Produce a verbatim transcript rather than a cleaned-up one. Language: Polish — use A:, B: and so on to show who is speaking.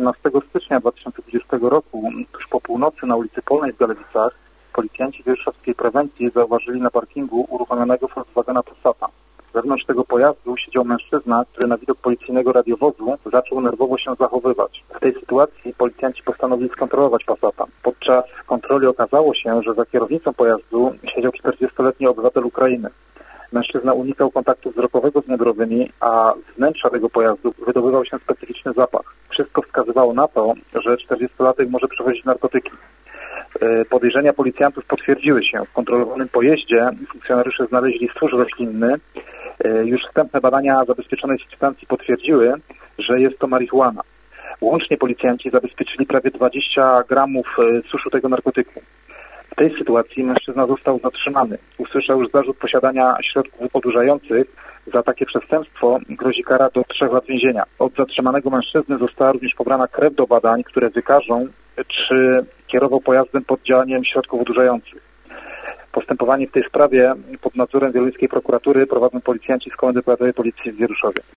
A: osiemnastego stycznia dwa tysiące dwudziestego roku, tuż po północy na ulicy Polnej w Galewicach, policjanci wierszowskiej prewencji zauważyli na parkingu uruchomionego Volkswagena Passata. Wewnątrz tego pojazdu siedział mężczyzna, który na widok policyjnego radiowozu zaczął nerwowo się zachowywać. W tej sytuacji policjanci postanowili skontrolować Passata. Podczas kontroli okazało się, że za kierownicą pojazdu siedział czterdziestoletni obywatel Ukrainy. Mężczyzna unikał kontaktu wzrokowego z mundurowymi, a z wnętrza tego pojazdu wydobywał się specyficzny zapach. Wszystko wskazywało na to, że czterdziestolatek może przewozić narkotyki. Podejrzenia policjantów potwierdziły się. W kontrolowanym pojeździe funkcjonariusze znaleźli stwór roślinny. Już wstępne badania zabezpieczonej substancji potwierdziły, że jest to marihuana. Łącznie policjanci zabezpieczyli prawie dwadzieścia gramów suszu tego narkotyku. W tej sytuacji mężczyzna został zatrzymany. Usłyszał już zarzut posiadania środków odurzających. Za takie przestępstwo grozi kara do trzech lat więzienia. Od zatrzymanego mężczyzny została również pobrana krew do badań, które wykażą, czy kierował pojazdem pod działaniem środków odurzających. Postępowanie w tej sprawie pod nadzorem wieluńskiej prokuratury prowadzą policjanci z Komendy Powiatowej Policji w Wieruszowie.